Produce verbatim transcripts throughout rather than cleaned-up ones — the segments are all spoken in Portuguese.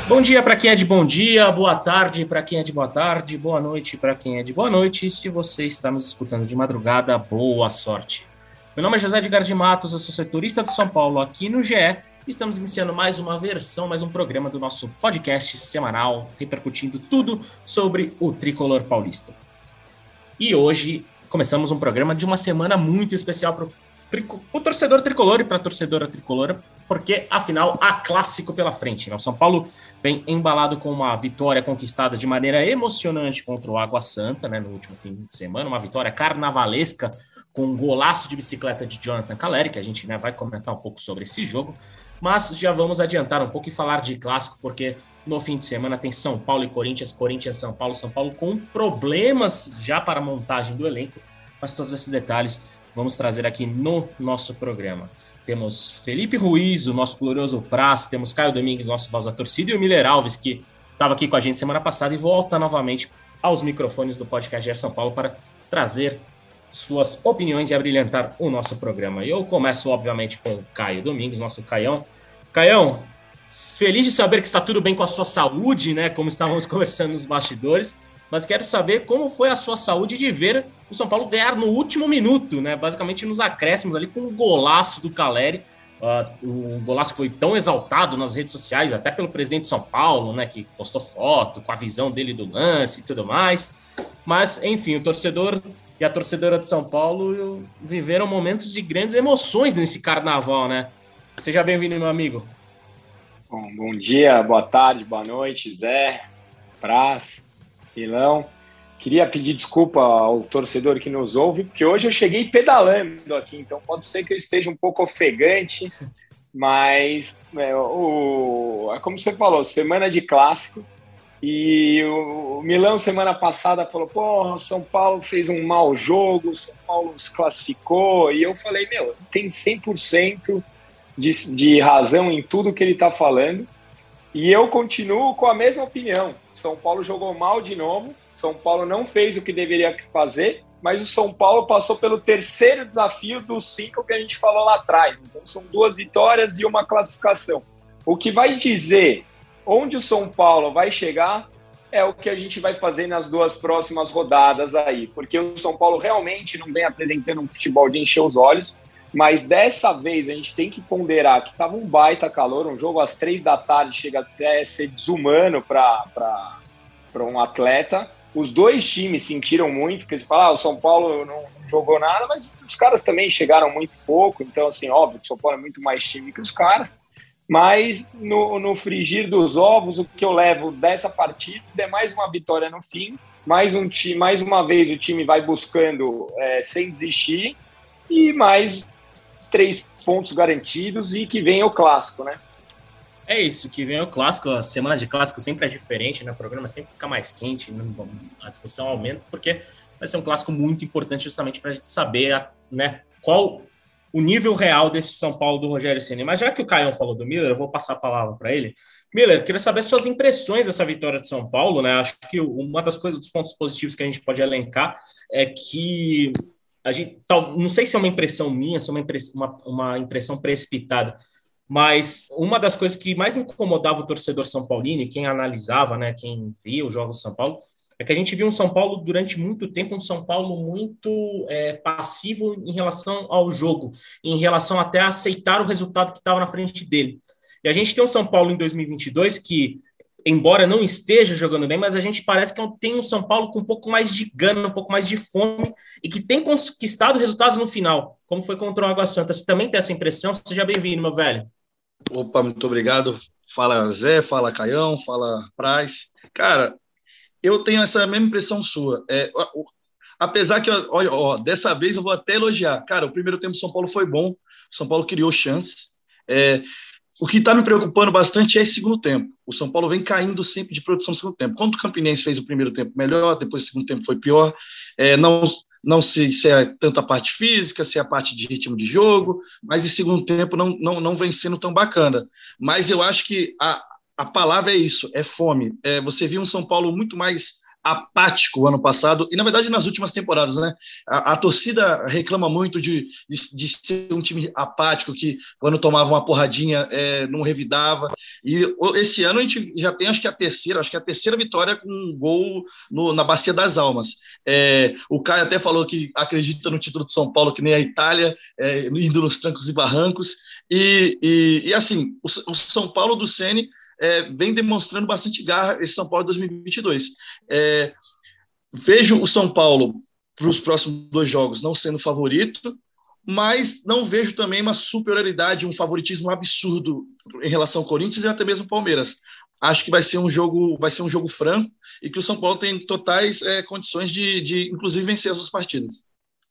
Bom dia para quem é de bom dia, boa tarde para quem é de boa tarde, boa noite para quem é de boa noite. E se você está nos escutando de madrugada, boa sorte. Meu nome é José Edgar de Matos, eu sou setorista do São Paulo aqui no G E. E estamos iniciando mais uma versão, mais um programa do nosso podcast semanal, repercutindo tudo sobre o tricolor paulista. E hoje começamos um programa de uma semana muito especial para o torcedor tricolor e para a torcedora tricolora, porque afinal há clássico pela frente, né? O São Paulo vem embalado com uma vitória conquistada de maneira emocionante contra o Água Santa, né, no último fim de semana, uma vitória carnavalesca com um golaço de bicicleta de Jonathan Calleri, que a gente, né, vai comentar um pouco sobre esse jogo, mas já vamos adiantar um pouco e falar de clássico, porque no fim de semana tem São Paulo e Corinthians, Corinthians e São Paulo, São Paulo com problemas já para a montagem do elenco, mas todos esses detalhes vamos trazer aqui no nosso programa. Temos Felipe Ruiz, o nosso glorioso Praz, temos Caio Domingues, nosso voz da torcida, e o Miller Alves, que estava aqui com a gente semana passada e volta novamente aos microfones do podcast G E São Paulo para trazer suas opiniões e abrilhantar o nosso programa. E eu começo, obviamente, com o Caio Domingues, nosso Caião. Caião, feliz de saber que está tudo bem com a sua saúde, né? Como estávamos conversando nos bastidores, mas quero saber como foi a sua saúde de ver o São Paulo ganhar no último minuto, né? Basicamente nos acréscimos ali com um golaço do Calleri. Uh, o golaço foi tão exaltado nas redes sociais, até pelo presidente de São Paulo, né? Que postou foto com a visão dele do lance e tudo mais. Mas, enfim, o torcedor e a torcedora de São Paulo viveram momentos de grandes emoções nesse carnaval, né? Seja bem-vindo, meu amigo. Bom, bom dia, boa tarde, boa noite, Zé, Praz, Milão. Queria pedir desculpa ao torcedor que nos ouve, porque hoje eu cheguei pedalando aqui, então pode ser que eu esteja um pouco ofegante, mas é, o, é como você falou, semana de clássico. E o Milão, semana passada, falou: porra, o São Paulo fez um mau jogo, o São Paulo se classificou. E eu falei: meu, tem cem por cento de, de razão em tudo que ele está falando. E eu continuo com a mesma opinião. São Paulo jogou mal de novo, São Paulo não fez o que deveria fazer, mas o São Paulo passou pelo terceiro desafio dos cinco que a gente falou lá atrás. Então são duas vitórias e uma classificação. O que vai dizer onde o São Paulo vai chegar é o que a gente vai fazer nas duas próximas rodadas aí, porque o São Paulo realmente não vem apresentando um futebol de encher os olhos, mas dessa vez a gente tem que ponderar que estava um baita calor, um jogo às três da tarde chega até a ser desumano para um atleta. Os dois times sentiram muito, porque você fala, ah, o São Paulo não, não jogou nada, mas os caras também chegaram muito pouco, então assim, óbvio que o São Paulo é muito mais time que os caras. Mas no, no frigir dos ovos, o que eu levo dessa partida é mais uma vitória no fim, mais, um time, mais uma vez o time vai buscando é, sem desistir e mais três pontos garantidos e que venha o clássico, né? É isso, que vem o clássico, a semana de clássico sempre é diferente, né? O programa sempre fica mais quente, a discussão aumenta, porque vai ser um clássico muito importante justamente para a gente saber, né, qual o nível real desse São Paulo do Rogério Ceni. Mas já que o Caio falou do Miller, eu vou passar a palavra para ele. Miller, queria saber suas impressões dessa vitória de São Paulo, né? Acho que uma das coisas, dos pontos positivos que a gente pode elencar é que a gente, não sei se é uma impressão minha, se é uma impressão, uma, uma impressão precipitada, mas uma das coisas que mais incomodava o torcedor são paulino, e quem analisava, né, quem via os jogos do São Paulo, é que a gente viu um São Paulo durante muito tempo, um São Paulo muito é, passivo em relação ao jogo, em relação até a aceitar o resultado que estava na frente dele. E a gente tem um São Paulo em dois mil e vinte e dois que, embora não esteja jogando bem, mas a gente parece que tem um São Paulo com um pouco mais de gana, um pouco mais de fome, e que tem conquistado resultados no final, como foi contra o Água Santa. Você também tem essa impressão? Seja bem-vindo, meu velho. Opa, muito obrigado. Fala Zé, fala Caião, fala Praz. Cara, eu tenho essa mesma impressão sua. É, apesar que, olha, ó, dessa vez eu vou até elogiar. Cara, o primeiro tempo do São Paulo foi bom. O São Paulo criou chances. É, o que está me preocupando bastante é esse segundo tempo. O São Paulo vem caindo sempre de produção no segundo tempo. Quando o Campinense fez o primeiro tempo melhor, depois o segundo tempo foi pior. É, não não sei se é tanto a parte física, se é a parte de ritmo de jogo, mas em segundo tempo não, não, não vem sendo tão bacana. Mas eu acho que a, a palavra é isso, é fome. É, você viu um São Paulo muito mais apático ano passado, e na verdade nas últimas temporadas, né? A, a torcida reclama muito de, de, de ser um time apático, que quando tomava uma porradinha é, não revidava, e esse ano a gente já tem, acho que a terceira, acho que a terceira vitória com um gol no, na Bacia das Almas. É, o Caio até falou que acredita no título de São Paulo, que nem a Itália, é, indo nos trancos e barrancos, e, e, e assim, o, o São Paulo do Ceni É, vem demonstrando bastante garra esse São Paulo dois mil e vinte e dois. É, vejo o São Paulo para os próximos dois jogos não sendo favorito, mas não vejo também uma superioridade, um favoritismo absurdo em relação ao Corinthians e até mesmo ao Palmeiras. Acho que vai ser um jogo, vai ser um jogo franco e que o São Paulo tem totais é, condições de, de, inclusive, vencer as duas partidas.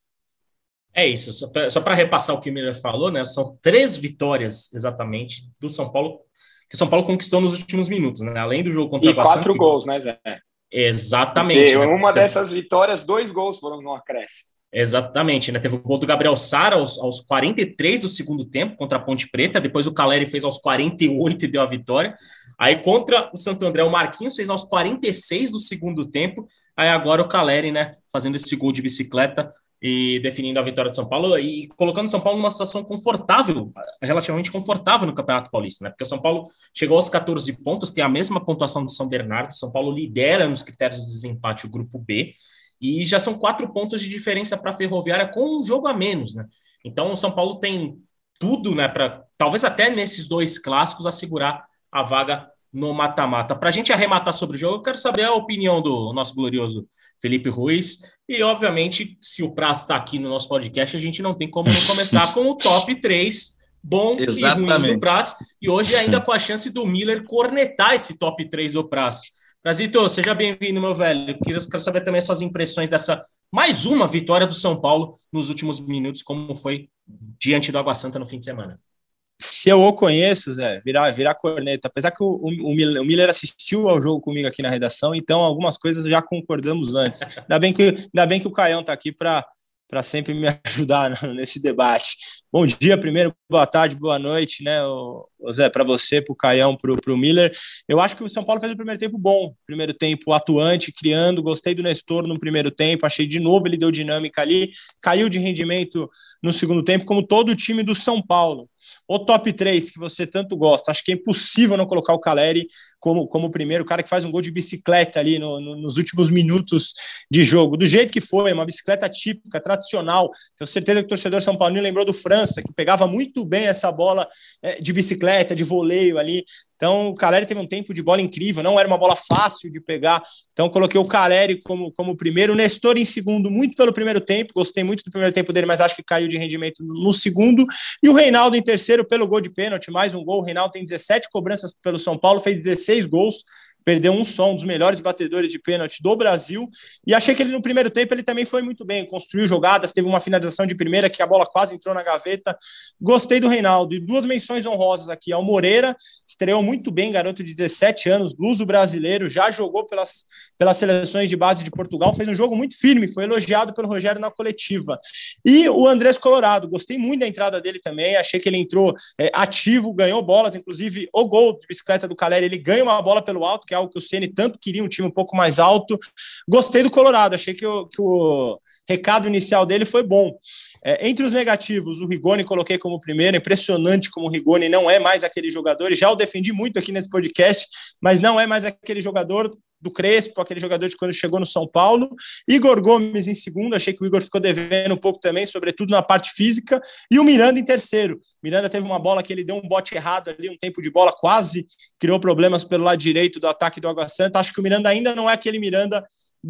É isso, só para repassar o que o Miller falou, né? São três vitórias exatamente do São Paulo que o São Paulo conquistou nos últimos minutos, né? Além do jogo contra e o Água Santa. quatro gols, né, Zé? Exatamente. Né? Né? Uma dessas vitórias, dois gols foram no acréscimo. Exatamente, né? Teve o gol do Gabriel Sara aos, aos quarenta e três do segundo tempo contra a Ponte Preta, depois o Caleri fez aos quarenta e oito e deu a vitória. Aí contra o Santo André, o Marquinhos fez aos quarenta e seis do segundo tempo. Aí agora o Caleri, né, fazendo esse gol de bicicleta e definindo a vitória de São Paulo e colocando o São Paulo numa situação confortável, relativamente confortável no Campeonato Paulista, né? Porque o São Paulo chegou aos catorze pontos, tem a mesma pontuação do São Bernardo, o São Paulo lidera nos critérios de desempate o grupo B, e já são quatro pontos de diferença para a Ferroviária com um jogo a menos, né? Então o São Paulo tem tudo, né, para talvez até nesses dois clássicos assegurar a vaga no mata-mata. Para a gente arrematar sobre o jogo, eu quero saber a opinião do nosso glorioso Felipe Ruiz. E, obviamente, se o Praz está aqui no nosso podcast, a gente não tem como não começar com o top três bom Exatamente. E ruim do Praz. E hoje ainda com a chance do Miller cornetar esse top três do Praz. Prazito, seja bem-vindo, meu velho. Eu quero saber também as suas impressões dessa mais uma vitória do São Paulo nos últimos minutos, como foi diante do Água Santa no fim de semana. Se eu o conheço, Zé, virar, virar corneta. Apesar que o, o, o Miller assistiu ao jogo comigo aqui na redação, então algumas coisas já concordamos antes. Ainda bem que, ainda bem que o Caião está aqui para para sempre me ajudar nesse debate. Bom dia primeiro, boa tarde, boa noite, né, o, o Zé, para você, para o Caião, para o Miller. Eu acho que o São Paulo fez o primeiro tempo bom, primeiro tempo atuante, criando, gostei do Nestor no primeiro tempo, achei de novo ele deu dinâmica ali, caiu de rendimento no segundo tempo, como todo o time do São Paulo. O top três que você tanto gosta, acho que é impossível não colocar o Caleri como, como primeiro, o cara que faz um gol de bicicleta ali no, no, nos últimos minutos de jogo, do jeito que foi, uma bicicleta típica, tradicional. Tenho certeza que o torcedor São Paulino lembrou do França, que pegava muito bem essa bola é, de bicicleta, de voleio ali. Então o Caleri teve um tempo de bola incrível, não era uma bola fácil de pegar, então coloquei o Caleri como, como primeiro, o Nestor em segundo, muito pelo primeiro tempo, gostei muito do primeiro tempo dele, mas acho que caiu de rendimento no segundo, e o Reinaldo em terceiro pelo gol de pênalti, mais um gol. O Reinaldo tem dezessete cobranças pelo São Paulo, fez dezesseis gols, perdeu um só, um dos melhores batedores de pênalti do Brasil, e achei que ele no primeiro tempo ele também foi muito bem, construiu jogadas, teve uma finalização de primeira que a bola quase entrou na gaveta. Gostei do Reinaldo. E duas menções honrosas aqui ao Moreira, estreou muito bem, garoto de dezessete anos, luso brasileiro, já jogou pelas, pelas seleções de base de Portugal, fez um jogo muito firme, foi elogiado pelo Rogério na coletiva. E o Andrés Colorado, gostei muito da entrada dele também, achei que ele entrou é, ativo, ganhou bolas, inclusive o gol de bicicleta do Caleri, ele ganha uma bola pelo alto, que é algo que o Ceni tanto queria, um time um pouco mais alto. Gostei do Colorado, achei que o, que o recado inicial dele foi bom. É, entre os negativos, o Rigoni coloquei como primeiro, impressionante como o Rigoni não é mais aquele jogador, e já o defendi muito aqui nesse podcast, mas não é mais aquele jogador do Crespo, aquele jogador de quando chegou no São Paulo. Igor Gomes em segundo, achei que o Igor ficou devendo um pouco também, sobretudo na parte física, e o Miranda em terceiro. Miranda teve uma bola que ele deu um bote errado ali, um tempo de bola, quase criou problemas pelo lado direito do ataque do Água Santa. Acho que o Miranda ainda não é aquele Miranda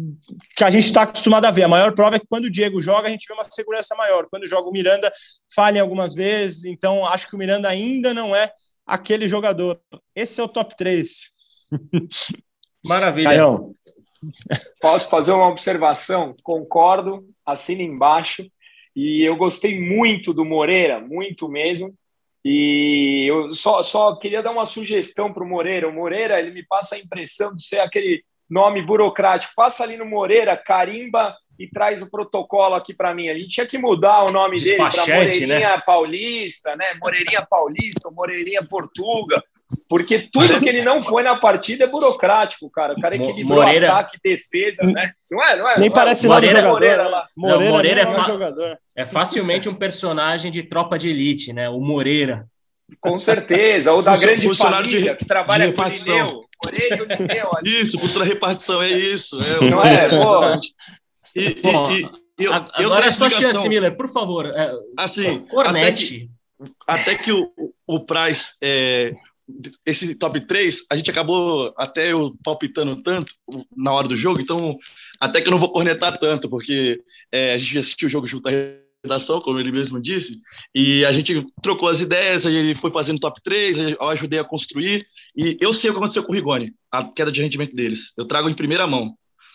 que a gente está acostumado a ver. A maior prova é que quando o Diego joga, a gente vê uma segurança maior. Quando joga o Miranda, falha algumas vezes, então acho que o Miranda ainda não é aquele jogador. Esse é o top três. Maravilha. Caião. Posso fazer uma observação? Concordo, assino embaixo. E eu gostei muito do Moreira, muito mesmo. E eu só, só queria dar uma sugestão para o Moreira. O Moreira, ele me passa a impressão de ser aquele nome burocrático. Passa ali no Moreira, carimba e traz o protocolo aqui para mim. A gente tinha que mudar o nome dele para Moreirinha, né? Paulista, né? Moreirinha Paulista, Moreirinha Portuga. Porque tudo que ele não foi na partida é burocrático, cara. O cara equilibrou Moreira... ataque, defesa, né? Não é, não é? Nem não parece é, nada Moreira, jogador. Moreira, Né? lá. Moreira, não, Moreira é, é fa... jogador. É facilmente um personagem de Tropa de Elite, né? O Moreira. Com certeza. Ou da Funcio... grande funcionário família, de... que trabalha de repartição. com o Lineu. Moreira e o Lineu. Isso, funcionário de repartição, é isso. É, não é, pô. E, Bom, e, e, eu, agora eu é sua explicação. chance, Miller, por favor. É, assim, cornete. Até que, até que o, o Price, é, esse top três, a gente acabou até eu palpitando tanto na hora do jogo, então até que eu não vou cornetar tanto, porque é, a gente assistiu o jogo junto à redação, como ele mesmo disse, e a gente trocou as ideias, ele foi fazendo top três, eu ajudei a construir, e eu sei o que aconteceu com o Rigoni, a queda de rendimento deles. Eu trago em primeira mão.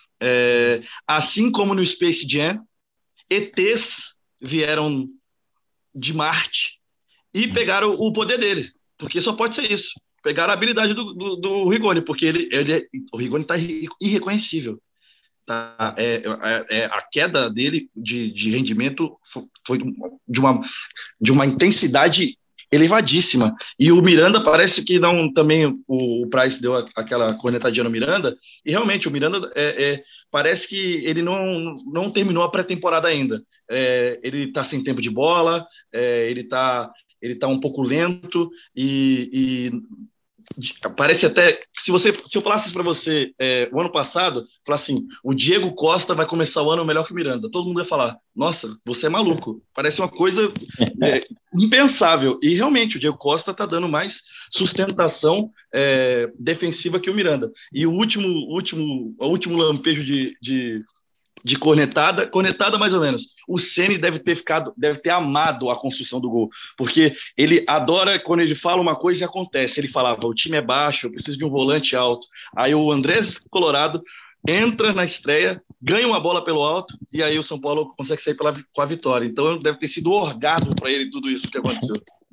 É, assim como no Space Jam, E Tês vieram de Marte e pegaram o poder dele, porque só pode ser isso. Pegaram a habilidade do, do, do Rigoni, porque ele, ele é, o Rigoni está irreconhecível. Tá? É, é, é, a queda dele de, de rendimento foi de uma, de uma intensidade elevadíssima. E o Miranda parece que não também o, o Price deu a, aquela cornetadinha no Miranda, e realmente o Miranda é, é, parece que ele não, não terminou a pré-temporada ainda. É, ele está sem tempo de bola, é, ele está ele tá um pouco lento e, e parece até, se você se eu falasse para você é, o ano passado, falar assim, o Diego Costa vai começar o ano melhor que o Miranda, todo mundo ia falar, nossa, você é maluco, parece uma coisa é, impensável, e realmente o Diego Costa está dando mais sustentação é, defensiva que o Miranda, e o último, último, o último lampejo de, de de cornetada, cornetada mais ou menos. O Ceni deve ter ficado, deve ter amado a construção do gol, porque ele adora quando ele fala uma coisa e acontece. Ele falava, o time é baixo, eu preciso de um volante alto. Aí o Andrés Colorado entra na estreia, ganha uma bola pelo alto, e aí o São Paulo consegue sair pela, com a vitória. Então deve ter sido um orgasmo para ele tudo isso que aconteceu.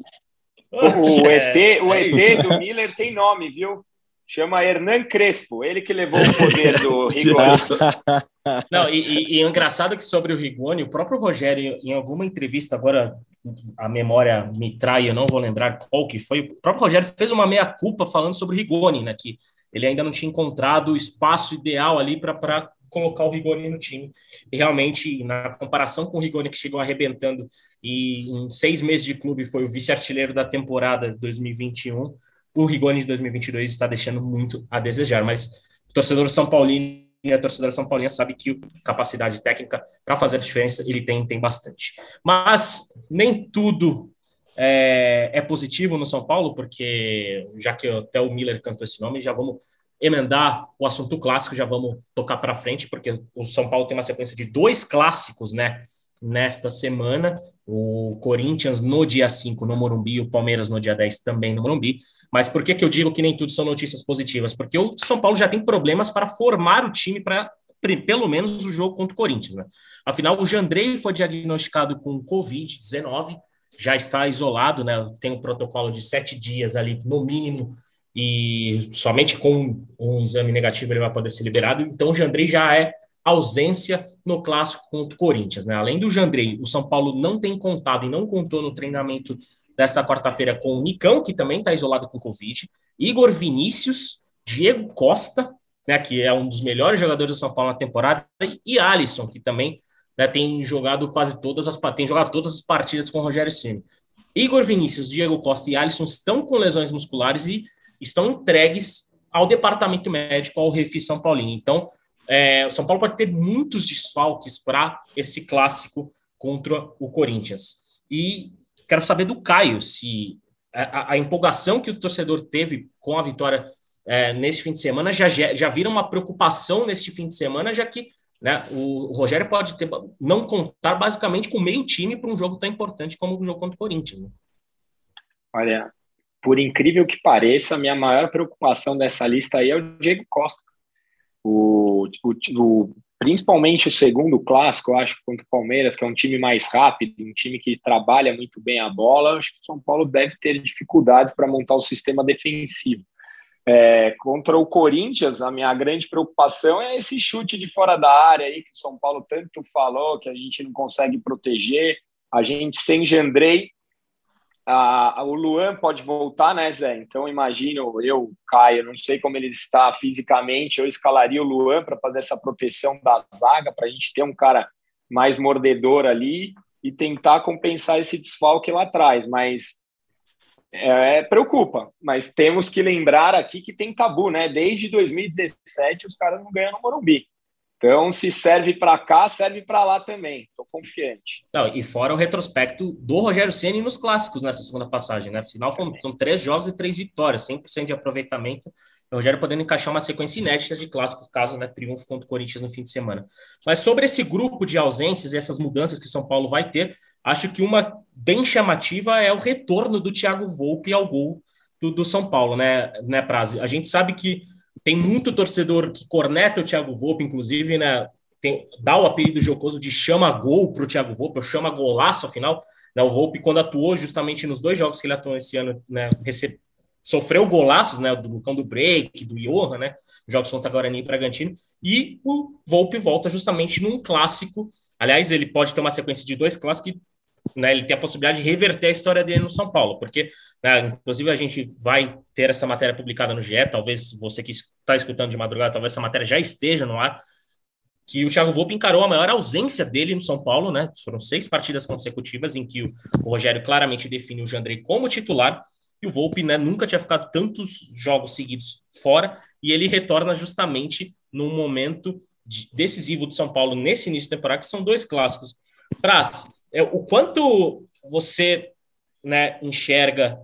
O E T, o E T do Miller tem nome, viu? Chama Hernan Crespo, ele que levou o poder do Rigoni. Não, e, e, e é engraçado que sobre o Rigoni, o próprio Rogério, em alguma entrevista, agora a memória me trai, eu não vou lembrar qual que foi, o próprio Rogério fez uma meia-culpa falando sobre o Rigoni, né, que ele ainda não tinha encontrado o espaço ideal ali para colocar o Rigoni no time. E realmente, na comparação com o Rigoni, que chegou arrebentando e em seis meses de clube foi o vice-artilheiro da temporada dois mil e vinte e um, o Rigoni de dois mil e vinte e dois está deixando muito a desejar, mas o torcedor São Paulino e a torcedora São Paulina sabe que capacidade técnica para fazer a diferença ele tem, tem bastante. Mas nem tudo é, é positivo no São Paulo, porque já que até o Miller cantou esse nome, já vamos emendar o assunto clássico, já vamos tocar para frente, porque o São Paulo tem uma sequência de dois clássicos, né? Nesta semana, o Corinthians no dia cinco no Morumbi, o Palmeiras no dia dez também no Morumbi. Mas por que, que eu digo que nem tudo são notícias positivas? Porque o São Paulo já tem problemas para formar o time para, pelo menos, o jogo contra o Corinthians, né? Afinal, o Jandrei foi diagnosticado com covid dezenove, já está isolado, né? Tem um protocolo de sete dias ali, no mínimo, e somente com um exame negativo ele vai poder ser liberado. Então, o Jandrei já é ausência no clássico contra o Corinthians, né? Além do Jandrei, o São Paulo não tem contado e não contou no treinamento desta quarta-feira com o Nicão, que também está isolado com Covid, Igor Vinícius, Diego Costa, né, que é um dos melhores jogadores do São Paulo na temporada, e Alisson, que também, né, tem jogado quase todas as tem jogado todas as partidas com o Rogério Ceni. Igor Vinícius, Diego Costa e Alisson estão com lesões musculares e estão entregues ao departamento médico, ao Refi São Paulino. Então, É, o São Paulo pode ter muitos desfalques para esse clássico contra o Corinthians. E quero saber do Caio se a, a empolgação que o torcedor teve com a vitória é, nesse fim de semana já, já vira uma preocupação nesse fim de semana, já que, né, o, o Rogério pode ter, não contar basicamente com meio time para um jogo tão importante como o jogo contra o Corinthians. Né? Olha, por incrível que pareça, a minha maior preocupação dessa lista aí é o Diego Costa. O, o, o, principalmente o segundo clássico, eu acho, contra o Palmeiras, que é um time mais rápido, um time que trabalha muito bem a bola, acho que o São Paulo deve ter dificuldades para montar o sistema defensivo. É, contra o Corinthians, a minha grande preocupação é esse chute de fora da área aí que o São Paulo tanto falou, que a gente não consegue proteger, a gente sem Jandrei a, a, o Luan pode voltar, né, Zé? Então, imagino, eu, Caio, não sei como ele está fisicamente, eu escalaria o Luan para fazer essa proteção da zaga, para a gente ter um cara mais mordedor ali e tentar compensar esse desfalque lá atrás, mas é, preocupa. Mas temos que lembrar aqui que tem tabu, né? Desde dois mil e dezessete os caras não ganham no Morumbi. Então, se serve para cá, serve para lá também. Estou confiante. Não, e fora o retrospecto do Rogério Ceni nos clássicos nessa segunda passagem, né? Afinal, foram, são três jogos e três vitórias, cem por cento de aproveitamento. O Rogério podendo encaixar uma sequência inédita de clássicos, caso, né, triunfo contra o Corinthians no fim de semana. Mas sobre esse grupo de ausências e essas mudanças que o São Paulo vai ter, acho que uma bem chamativa é o retorno do Thiago Volpi ao gol do, do São Paulo, né, né, Praz? A gente sabe que tem muito torcedor que corneta o Thiago Volpi, inclusive, né, tem, dá o apelido jocoso de chama-gol para o Thiago Volpi, ou chama-golaço, afinal. Né, o Volpi, quando atuou justamente nos dois jogos que ele atuou esse ano, né, recebe, sofreu golaços, né, do Lucão do Break, do Johan, né, jogos contra Guarani e Bragantino, e o Volpi volta justamente num clássico. Aliás, ele pode ter uma sequência de dois clássicos que, né, ele tem a possibilidade de reverter a história dele no São Paulo, porque, né, inclusive, a gente vai ter essa matéria publicada no G E, talvez você que está escutando de madrugada, talvez essa matéria já esteja no ar, que o Thiago Volpi encarou a maior ausência dele no São Paulo, né, foram seis partidas consecutivas em que o, o Rogério claramente define o Jandrei como titular, e o Volpi, né, nunca tinha ficado tantos jogos seguidos fora, e ele retorna justamente num momento de, decisivo do São Paulo nesse início de temporada, que são dois clássicos. Praz, é, o quanto você, né, enxerga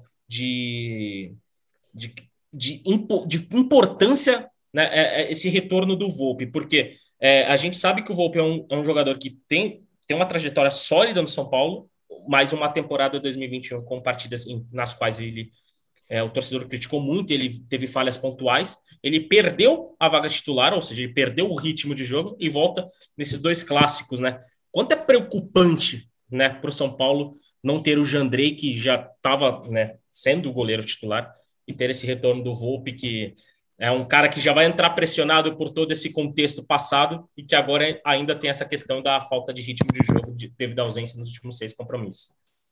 de, de, de, impo, de importância, né, é, é esse retorno do Volpi? Porque é, a gente sabe que o Volpi é um, é um jogador que tem, tem uma trajetória sólida no São Paulo, mais uma temporada dois mil e vinte e um com partidas em, nas quais ele, é, o torcedor criticou muito, ele teve falhas pontuais, ele perdeu a vaga titular, ou seja, ele perdeu o ritmo de jogo e volta nesses dois clássicos, né? Quanto é preocupante, né, para o São Paulo não ter o Jandrei, que já estava, né, sendo o goleiro titular, e ter esse retorno do Volpi, que é um cara que já vai entrar pressionado por todo esse contexto passado e que agora ainda tem essa questão da falta de ritmo de jogo devido à ausência nos últimos seis compromissos.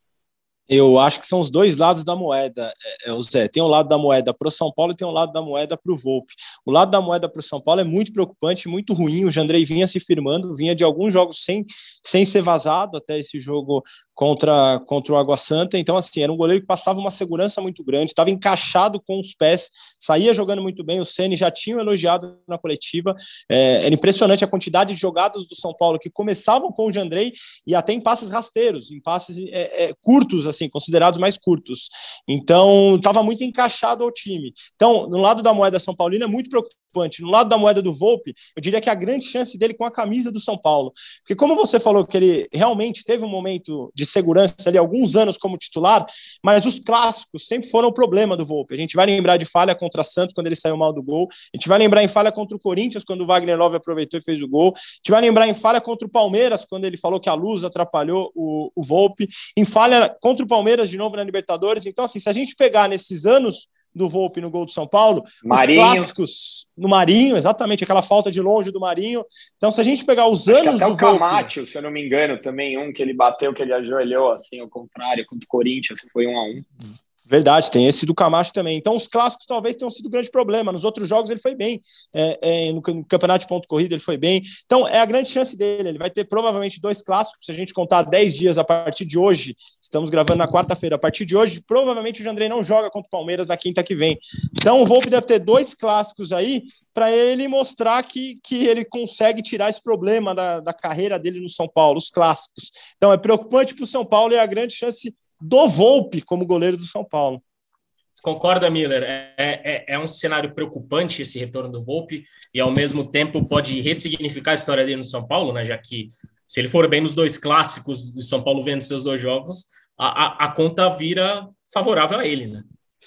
Eu acho que são os dois lados da moeda, é, é, Zé. Tem um lado da moeda para o São Paulo e tem um lado da moeda para o Volpi. O lado da moeda para o São Paulo é muito preocupante, muito ruim. O Jandrei vinha se firmando, vinha de alguns jogos sem, sem ser vazado até esse jogo contra, contra o Água Santa. Então, assim, era um goleiro que passava uma segurança muito grande, estava encaixado com os pés, saía jogando muito bem. O Ceni já tinha elogiado na coletiva. É, era impressionante a quantidade de jogadas do São Paulo que começavam com o Jandrei e até em passes rasteiros, em passes é, é, curtos, assim, considerados mais curtos. Então, estava muito encaixado ao time. Então, no lado da moeda São Paulina é muito preocupante. No lado da moeda do Volpi, eu diria que a grande chance dele com a camisa do São Paulo. Porque como você falou que ele realmente teve um momento de segurança ali, alguns anos como titular, mas os clássicos sempre foram o problema do Volpi. A gente vai lembrar de falha contra Santos, quando ele saiu mal do gol. A gente vai lembrar em falha contra o Corinthians, quando o Wagner Love aproveitou e fez o gol. A gente vai lembrar em falha contra o Palmeiras, quando ele falou que a luz atrapalhou o, o Volpi. Em falha contra o Palmeiras de novo na Libertadores. Então, assim, se a gente pegar nesses anos do Volpi no gol do São Paulo, Marinho. Os clássicos no Marinho, exatamente, aquela falta de longe do Marinho. Então, se a gente pegar os Acho anos que até do o Camacho, Volpi, se eu não me engano, também um que ele bateu, que ele ajoelhou, assim, ao contrário, contra o Corinthians, foi um a um. Verdade, tem esse do Camacho também. Então, os clássicos talvez tenham sido um grande problema. Nos outros jogos ele foi bem. É, é, no, no campeonato de ponto corrido ele foi bem. Então, é a grande chance dele. Ele vai ter provavelmente dois clássicos. Se a gente contar dez dias a partir de hoje, estamos gravando na quarta-feira. A partir de hoje, provavelmente o Jandrei não joga contra o Palmeiras na quinta que vem. Então, o Volpi deve ter dois clássicos aí para ele mostrar que, que ele consegue tirar esse problema da, da carreira dele no São Paulo, os clássicos. Então, é preocupante para o São Paulo e é a grande chance do Volpi como goleiro do São Paulo. Você concorda, Miller? É, é, é um cenário preocupante esse retorno do Volpi e, ao mesmo tempo, pode ressignificar a história dele no São Paulo, né? Já que, se ele for bem nos dois clássicos, o São Paulo vendo seus dois jogos, a, a, a conta vira favorável a ele, né?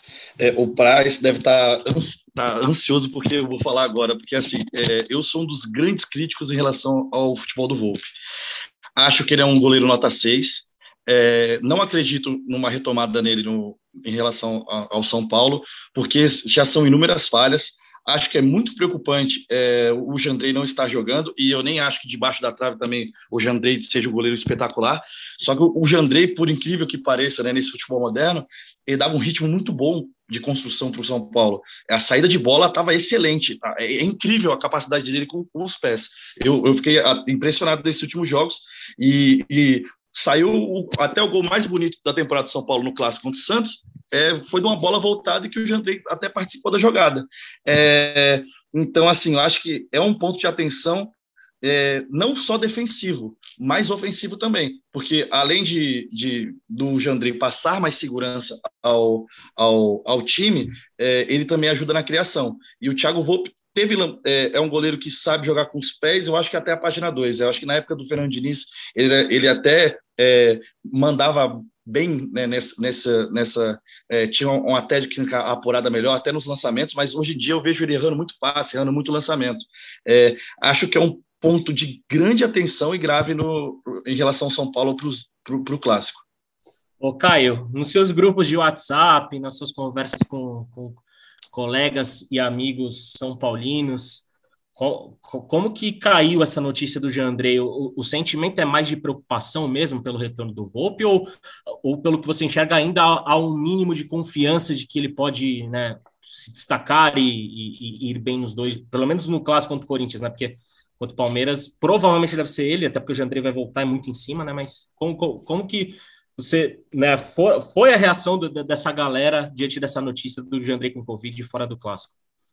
É, o Praz deve estar tá ansioso porque eu vou falar agora, porque assim, é, eu sou um dos grandes críticos em relação ao futebol do Volpi. Acho que ele é um goleiro nota seis. É, não acredito numa retomada nele no, em relação a, ao São Paulo, porque já são inúmeras falhas. acho que é muito preocupante é, o Jandrei não estar jogando, e eu nem acho que debaixo da trave também o Jandrei seja um goleiro espetacular, só que o Jandrei, por incrível que pareça, né, nesse futebol moderno, ele dava um ritmo muito bom de construção para o São Paulo. A saída de bola estava excelente, é incrível a capacidade dele com, com os pés. Eu, eu fiquei impressionado nesses últimos jogos, e, e saiu até o gol mais bonito da temporada do São Paulo no clássico contra o Santos, é, foi de uma bola voltada e que o Jandrei até participou da jogada. É, então, assim, eu acho que é um ponto de atenção, é, não só defensivo, mas ofensivo também, porque além de, de do Jandrei passar mais segurança ao, ao, ao time, é, ele também ajuda na criação. E o Thiago Volpi teve, é, é um goleiro que sabe jogar com os pés, eu acho que até a página dois. Eu acho que na época do Fernando Diniz, ele, ele até é, mandava bem, né, nessa, nessa, nessa é, tinha uma técnica apurada melhor, até nos lançamentos, mas hoje em dia eu vejo ele errando muito passe, errando muito lançamento. É, acho que é um ponto de grande atenção e grave no, em relação ao São Paulo para o Clássico. Ô, Caio, nos seus grupos de WhatsApp, nas suas conversas com, com colegas e amigos são paulinos, co, co, como que caiu essa notícia do Jandrei? O, o sentimento é mais de preocupação mesmo pelo retorno do Volpi, ou, ou pelo que você enxerga ainda há, há um mínimo de confiança de que ele pode, né, se destacar e, e, e ir bem nos dois, pelo menos no Clássico contra o Corinthians, né? Porque contra o Palmeiras, provavelmente deve ser ele, até porque o Jandrei vai voltar muito em cima, né? Mas como, como, como que você, né, foi, foi a reação do, dessa galera diante dessa notícia do Jandrei com Covid fora do Clássico?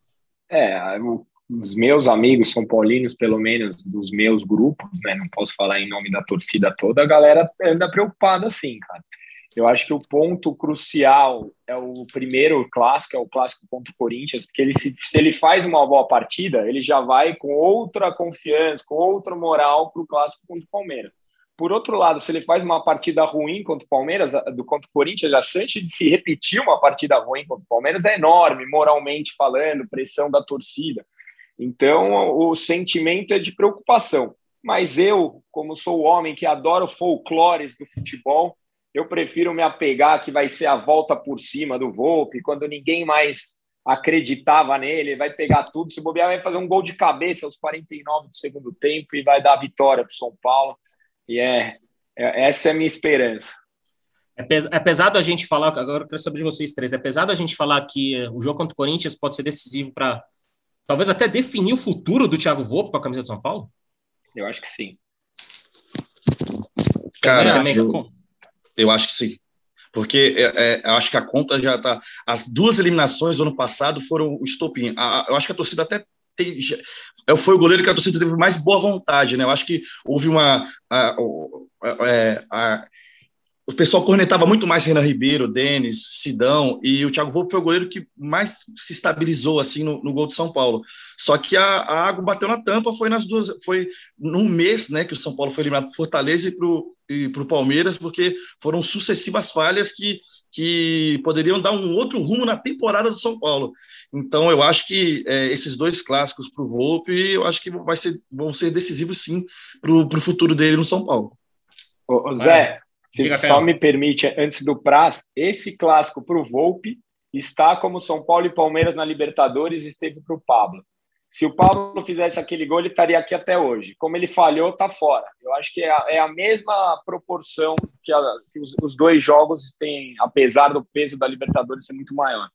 É, os meus amigos são paulinos, pelo menos dos meus grupos, né? Não posso falar em nome da torcida toda, a galera anda preocupada sim, cara. Eu acho que o ponto crucial é o primeiro clássico, é o clássico contra o Corinthians, porque ele, se, se ele faz uma boa partida, ele já vai com outra confiança, com outra moral para o clássico contra o Palmeiras. Por outro lado, se ele faz uma partida ruim contra o Palmeiras, do contra o Corinthians, a chance de se repetir uma partida ruim contra o Palmeiras é enorme, moralmente falando, pressão da torcida. Então, o sentimento é de preocupação. Mas eu, como sou o homem que adora folclores do futebol, eu prefiro me apegar que vai ser a volta por cima do Volpi, quando ninguém mais acreditava nele, vai pegar tudo, se bobear, vai fazer um gol de cabeça aos quarenta e nove do segundo tempo e vai dar a vitória para o São Paulo. E é, é, essa é a minha esperança. É, pes, é pesado a gente falar, agora eu quero saber de vocês três, é pesado a gente falar que o jogo contra o Corinthians pode ser decisivo para, talvez até definir o futuro do Thiago Volpi com a camisa do São Paulo? Eu acho que sim. Cara, eu... Eu acho que sim, porque é, é, eu acho que a conta já está... As duas eliminações do ano passado foram o estopim. A, a, eu acho que a torcida até tem... Já, foi o goleiro que a torcida teve mais boa vontade, né? Eu acho que houve uma... A, a, a, a, o pessoal cornetava muito mais Renan Ribeiro, Denis, Sidão, e o Thiago Volpi foi o goleiro que mais se estabilizou assim no, no gol de São Paulo. Só que a, a água bateu na tampa, foi nas duas, foi num mês, né, que o São Paulo foi eliminado pro Fortaleza e pro, e pro Palmeiras, porque foram sucessivas falhas que, que poderiam dar um outro rumo na temporada do São Paulo. Então eu acho que é, esses dois clássicos pro Volpi, eu acho que vai ser, vão ser decisivos sim pro, pro futuro dele no São Paulo. Ô, ô Zé, se Diga, só me permite, antes do Praz, esse clássico para o Volpi está como São Paulo e Palmeiras na Libertadores esteve para o Pablo. Se o Pablo fizesse aquele gol, ele estaria aqui até hoje. Como ele falhou, está fora. Eu acho que é a, é a mesma proporção que, a, que os, os dois jogos têm, apesar do peso da Libertadores ser muito maior.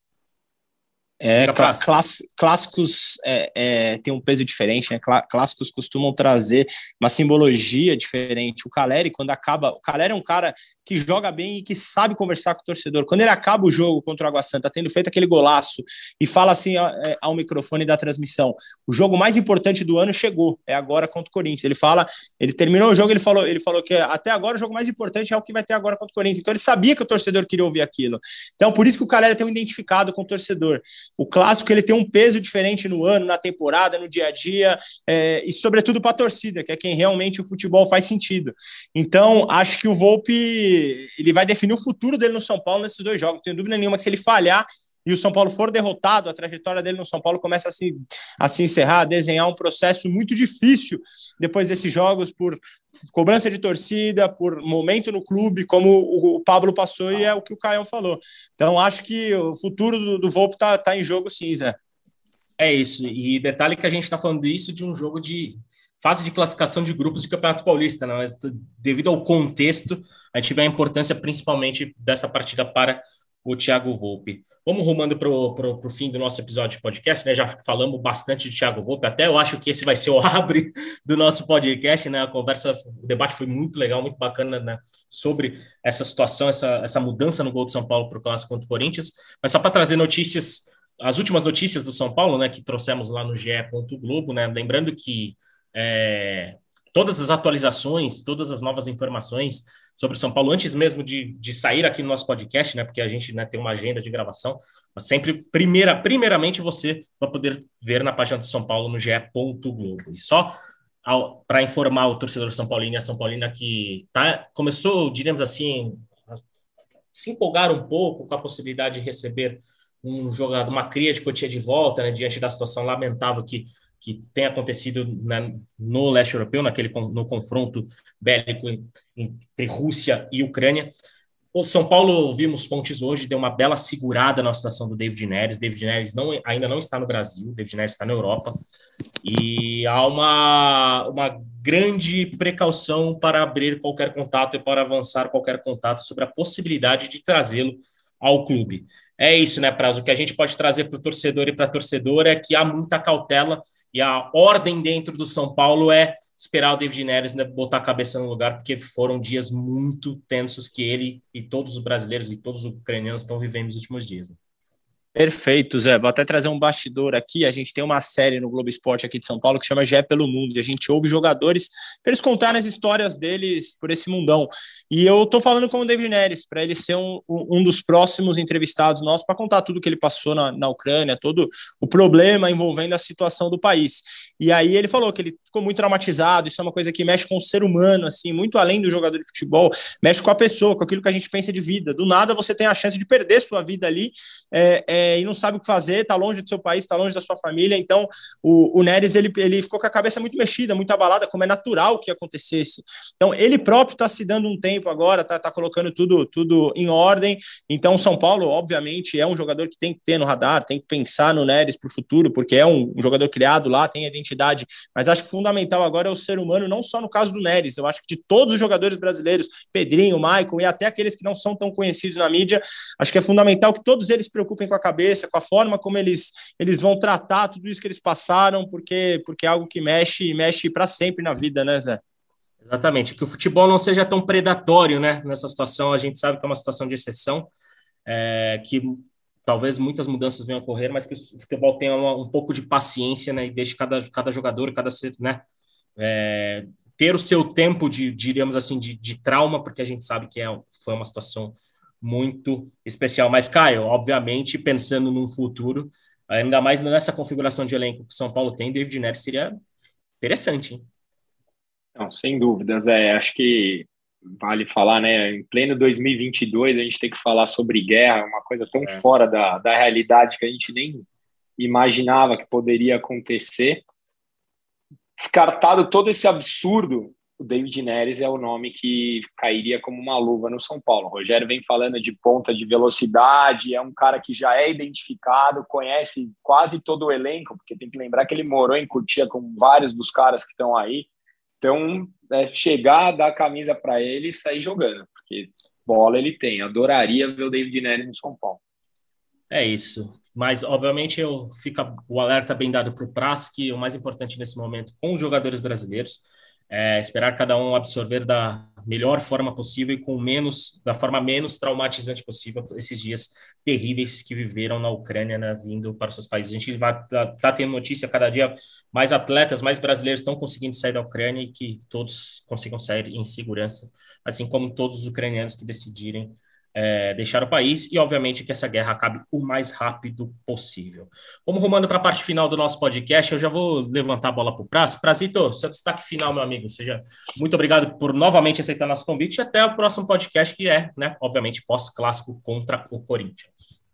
É, clá, cláss, clássicos é, é, tem um peso diferente, né? Clá, clássicos costumam trazer uma simbologia diferente. O Caleri, quando acaba... O Caleri é um cara que joga bem e que sabe conversar com o torcedor. Quando ele acaba o jogo contra o Água Santa, tendo feito aquele golaço, e fala assim é, ao microfone da transmissão, o jogo mais importante do ano chegou, é agora contra o Corinthians. Ele fala, ele terminou o jogo, ele falou, ele falou que até agora o jogo mais importante é o que vai ter agora contra o Corinthians. Então ele sabia que o torcedor queria ouvir aquilo. Então por isso que o Caleri tem um identificado com o torcedor. O clássico ele tem um peso diferente no ano, na temporada, no dia a dia, é, e sobretudo para a torcida, que é quem realmente o futebol faz sentido. Então acho que o Volpi ele vai definir o futuro dele no São Paulo nesses dois jogos. Não tenho dúvida nenhuma que se ele falhar e o São Paulo for derrotado, a trajetória dele no São Paulo começa a se, a se encerrar, a desenhar um processo muito difícil depois desses jogos, por cobrança de torcida, por momento no clube, como o, o Pablo passou e é o que o Caião falou. Então acho que o futuro do, do Volpi está tá em jogo sim, Zé. É isso, e detalhe que a gente está falando isso de um jogo de fase de classificação de grupos de Campeonato Paulista, né? Mas devido ao contexto, a gente vê a importância principalmente dessa partida para o Thiago Volpe. Vamos rumando para o fim do nosso episódio de podcast, né? Já falamos bastante de Thiago Volpe, até eu acho que esse vai ser o abre do nosso podcast, né? A conversa, o debate foi muito legal, muito bacana, né? Sobre essa situação, essa, essa mudança no gol de São Paulo para o clássico contra o Corinthians. Mas só para trazer notícias, as últimas notícias do São Paulo, né? Que trouxemos lá no G E. Globo, né? Lembrando que é, todas as atualizações, todas as novas informações sobre o São Paulo, antes mesmo de, de sair aqui no nosso podcast, né, porque a gente, né, tem uma agenda de gravação, mas sempre, primeira, primeiramente, você vai poder ver na página do São Paulo no G E. Globo. E só para informar o torcedor São Paulino e a São Paulina que tá, começou, diríamos assim, a se empolgar um pouco com a possibilidade de receber um jogador, uma cria de Cotia de volta, né, diante da situação lamentável que que tem acontecido na, no leste europeu, naquele, no confronto bélico entre Rússia e Ucrânia. O São Paulo, vimos fontes hoje, deu uma bela segurada na situação do David Neres. David Neres não, ainda não está no Brasil, David Neres está na Europa, e há uma, uma grande precaução para abrir qualquer contato e para avançar qualquer contato sobre a possibilidade de trazê-lo ao clube. É isso, né, Praz? O que a gente pode trazer para o torcedor e para a torcedora é que há muita cautela, e a ordem dentro do São Paulo é esperar o David Neres, né, botar a cabeça no lugar, porque foram dias muito tensos que ele e todos os brasileiros e todos os ucranianos estão vivendo nos últimos dias. Né? Perfeito, Zé. Vou até trazer um bastidor aqui. A gente tem uma série no Globo Esporte aqui de São Paulo que chama G E pelo Mundo, e a gente ouve jogadores para eles contarem as histórias deles por esse mundão. E eu tô falando com o David Neres, para ele ser um, um dos próximos entrevistados nossos, para contar tudo que ele passou na, na Ucrânia, todo o problema envolvendo a situação do país. E aí ele falou que ele ficou muito traumatizado, isso é uma coisa que mexe com o ser humano, assim, muito além do jogador de futebol, mexe com a pessoa, com aquilo que a gente pensa de vida. Do nada você tem a chance de perder sua vida ali, é, é, e não sabe o que fazer, está longe do seu país, está longe da sua família. Então o, o Neres ele, ele ficou com a cabeça muito mexida, muito abalada, como é natural que acontecesse. Então ele próprio está se dando um tempo agora, está tá colocando tudo, tudo em ordem. Então São Paulo obviamente é um jogador que tem que ter no radar, tem que pensar no Neres para o futuro, porque é um, um jogador criado lá, tem a identidade, mas acho que fundamental agora é o ser humano, não só no caso do Neres. Eu acho que de todos os jogadores brasileiros, Pedrinho, Maicon e até aqueles que não são tão conhecidos na mídia, acho que é fundamental que todos eles se preocupem com a cabeça, com a forma como eles, eles vão tratar tudo isso que eles passaram, porque, porque é algo que mexe mexe para sempre na vida, né, Zé? Exatamente, que o futebol não seja tão predatório, né, nessa situação. A gente sabe que é uma situação de exceção, é, que talvez muitas mudanças venham a ocorrer, mas que o futebol tenha uma, um pouco de paciência, né, e deixe cada, cada jogador, cada ser, né, é, ter o seu tempo de, diríamos assim, de, de trauma, porque a gente sabe que é, foi uma situação muito especial. Mas, Caio, obviamente, pensando num futuro, ainda mais nessa configuração de elenco que o São Paulo tem, David Neres seria interessante, hein? Não, sem dúvidas. É, acho que vale falar, né? Em pleno dois mil e vinte e dois, a gente tem que falar sobre guerra, uma coisa tão é. fora da, da realidade que a gente nem imaginava que poderia acontecer. Descartado todo esse absurdo, o David Neres é o nome que cairia como uma luva no São Paulo. O Rogério vem falando de ponta de velocidade, é um cara que já é identificado, conhece quase todo o elenco, porque tem que lembrar que ele morou em Cotia com vários dos caras que estão aí. Então, é chegar, dar a camisa para ele e sair jogando, porque bola ele tem. Adoraria ver o David Neres no São Paulo. É isso. Mas, obviamente, eu fica o alerta bem dado para o Praz, que o mais importante nesse momento com os jogadores brasileiros é esperar cada um absorver da melhor forma possível e com menos, da forma menos traumatizante possível esses dias terríveis que viveram na Ucrânia, né, vindo para os seus países. A gente vai tá, tá tendo notícia cada dia, mais atletas, mais brasileiros estão conseguindo sair da Ucrânia e que todos consigam sair em segurança, assim como todos os ucranianos que decidirem É, deixar o país, e obviamente que essa guerra acabe o mais rápido possível. Vamos rumando para a parte final do nosso podcast. Eu já vou levantar a bola para o Praz. Prazito, seu destaque final, meu amigo. Seja muito obrigado por novamente aceitar nosso convite e até o próximo podcast, que é, né, obviamente, pós-clássico contra o Corinthians.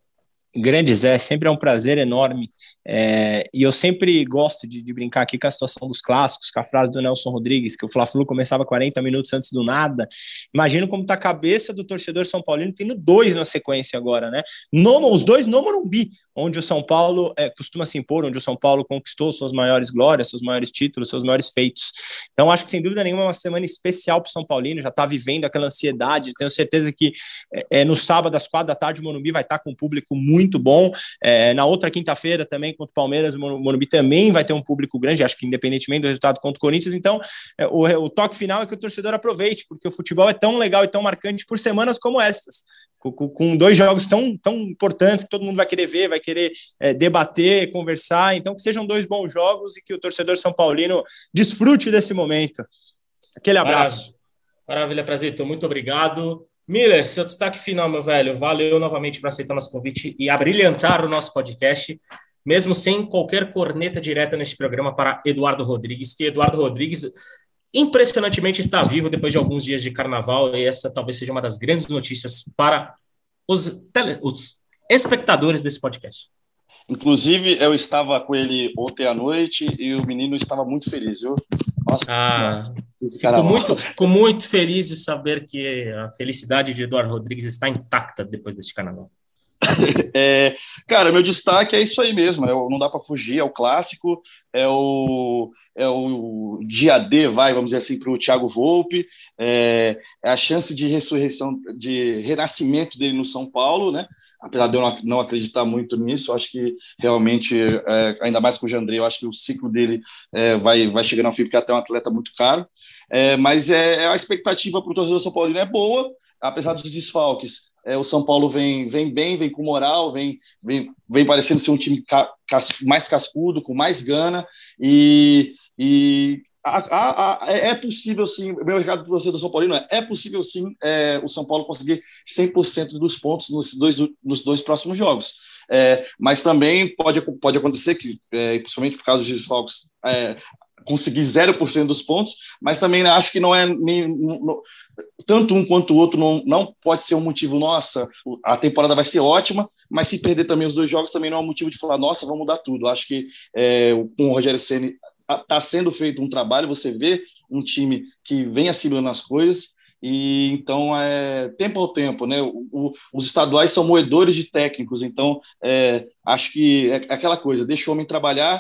Grande Zé, sempre é um prazer enorme, é, e eu sempre gosto de, de brincar aqui com a situação dos clássicos, com a frase do Nelson Rodrigues, que o Fla-Flu começava quarenta minutos antes do nada. Imagino como está a cabeça do torcedor São Paulino, tendo dois na sequência agora, né? No, os dois no Morumbi, onde o São Paulo é, costuma se impor, onde o São Paulo conquistou suas maiores glórias, seus maiores títulos, seus maiores feitos. Então acho que sem dúvida nenhuma é uma semana especial para o São Paulino, já está vivendo aquela ansiedade, tenho certeza que é, no sábado às quatro da tarde o Morumbi vai estar com um público muito muito bom. É, na outra quinta-feira também contra o Palmeiras, o Morumbi também vai ter um público grande, acho que independentemente do resultado contra o Corinthians. Então é, o, o toque final é que o torcedor aproveite, porque o futebol é tão legal e tão marcante por semanas como essas, com, com dois jogos tão, tão importantes que todo mundo vai querer ver, vai querer é, debater, conversar. Então que sejam dois bons jogos e que o torcedor São Paulino desfrute desse momento. Aquele abraço. Maravilha, Prazito, muito obrigado. Miller, seu destaque final, meu velho. Valeu novamente por aceitar nosso convite e abrilhantar o nosso podcast, mesmo sem qualquer corneta direta neste programa, para Eduardo Rodrigues, que Eduardo Rodrigues impressionantemente está vivo depois de alguns dias de carnaval, e essa talvez seja uma das grandes notícias para os, tele, os espectadores desse podcast. Inclusive, eu estava com ele ontem à noite e o menino estava muito feliz, viu? Nossa, ah, fico, muito, fico muito feliz de saber que a felicidade de Eduardo Rodrigues está intacta depois deste carnaval. É, cara, meu destaque é isso aí mesmo, é o, não dá para fugir, é o clássico, é o, é o dia D, vai, vamos dizer assim, para o Thiago Volpi, é, é a chance de ressurreição, de renascimento dele no São Paulo, né? Apesar de eu não, não acreditar muito nisso, eu acho que realmente, é, ainda mais com o Jandrei, eu acho que o ciclo dele é, vai, vai chegando ao fim, porque é até um atleta muito caro, é, mas é, a expectativa para o torcedor São Paulino é boa, apesar dos desfalques. É, o São Paulo vem, vem bem, vem com moral, vem, vem, vem parecendo ser um time ca, cas, mais cascudo, com mais gana, e, e a, a, a, é possível sim, o meu recado para você do São Paulino é, é possível sim é, o São Paulo conseguir cem por cento dos pontos nos dois, nos dois próximos jogos. É, mas também pode, pode acontecer que, é, principalmente por causa dos desfalques, é, conseguir zero por cento dos pontos, mas também acho que não é nem, não, tanto um quanto o outro não, não pode ser um motivo, nossa, a temporada vai ser ótima, mas se perder também os dois jogos também não é um motivo de falar, nossa, vamos mudar tudo. Acho que é, com o Rogério Ceni está sendo feito um trabalho, você vê um time que vem assimilando as coisas, e então é tempo ao tempo, né? O, o, os estaduais são moedores de técnicos, então é, acho que é aquela coisa, deixa o homem trabalhar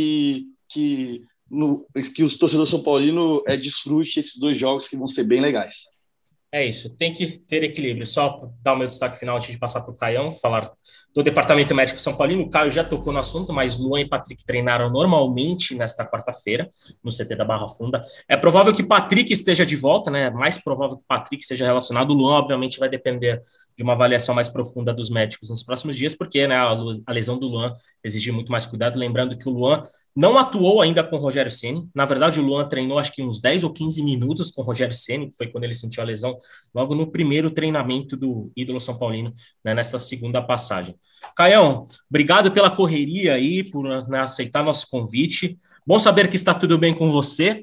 e que No, que os torcedores São Paulino é, desfrute esses dois jogos que vão ser bem legais. É isso, tem que ter equilíbrio. Só dar o meu destaque final antes de passar para o Caião, falar do Departamento Médico São Paulino. O Caio já tocou no assunto, mas Luan e Patrick treinaram normalmente nesta quarta-feira, no C T da Barra Funda. É provável que Patrick esteja de volta, né? É mais provável que Patrick esteja relacionado. O Luan, obviamente, vai depender de uma avaliação mais profunda dos médicos nos próximos dias, porque né, a lesão do Luan exige muito mais cuidado. Lembrando que o Luan não atuou ainda com o Rogério Ceni. Na verdade, o Luan treinou acho que uns dez ou quinze minutos com o Rogério Ceni, que foi quando ele sentiu a lesão, logo no primeiro treinamento do ídolo São Paulino, né, nessa segunda passagem. Caião, obrigado pela correria aí, por né, aceitar nosso convite. Bom saber que está tudo bem com você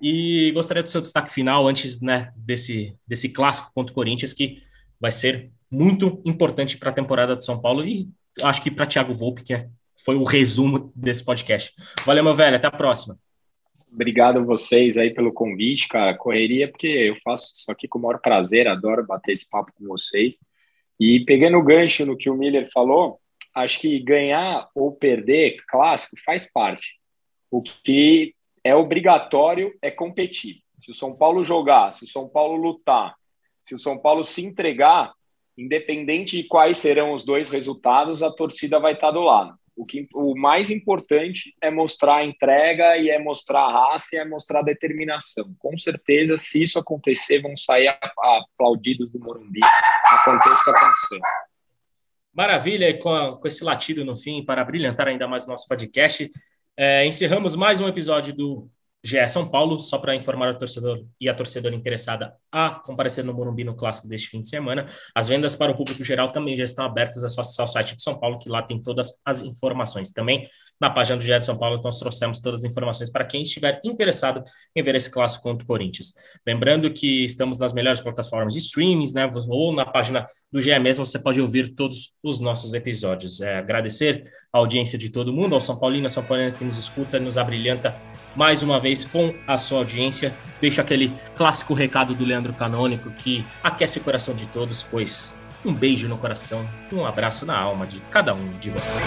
e gostaria do seu destaque final antes né, desse, desse clássico contra o Corinthians, que vai ser muito importante para a temporada de São Paulo e acho que para Thiago Volpi, que foi o resumo desse podcast. Valeu, meu velho, até a próxima. Obrigado a vocês aí pelo convite, cara. Correria, porque eu faço isso aqui com o maior prazer, adoro bater esse papo com vocês. E pegando o gancho no que o Miller falou, acho que ganhar ou perder clássico faz parte. O que é obrigatório é competir. Se o São Paulo jogar, se o São Paulo lutar, se o São Paulo se entregar, independente de quais serão os dois resultados, a torcida vai estar do lado. O, que, o mais importante é mostrar a entrega e é mostrar a raça e é mostrar a determinação. Com certeza, se isso acontecer, vão sair aplaudidos do Morumbi. Aconteça o que acontecer. Maravilha, e com, com esse latido no fim, para brilhantar ainda mais o nosso podcast, é, encerramos mais um episódio do G E São Paulo, só para informar o torcedor e a torcedora interessada a comparecer no Morumbi no clássico deste fim de semana. As vendas para o público geral também já estão abertas, é só acessar o site de São Paulo, que lá tem todas as informações. Também na página do G E São Paulo, nós trouxemos todas as informações para quem estiver interessado em ver esse clássico contra o Corinthians. Lembrando que estamos nas melhores plataformas de streamings, né? Ou na página do G E mesmo, você pode ouvir todos os nossos episódios. É, agradecer a audiência de todo mundo, ao São Paulino, a São Paulina que nos escuta, nos abrilhanta mais uma vez com a sua audiência. Deixo aquele clássico recado do Leandro Canônico que aquece o coração de todos, pois um beijo no coração, um abraço na alma de cada um de vocês.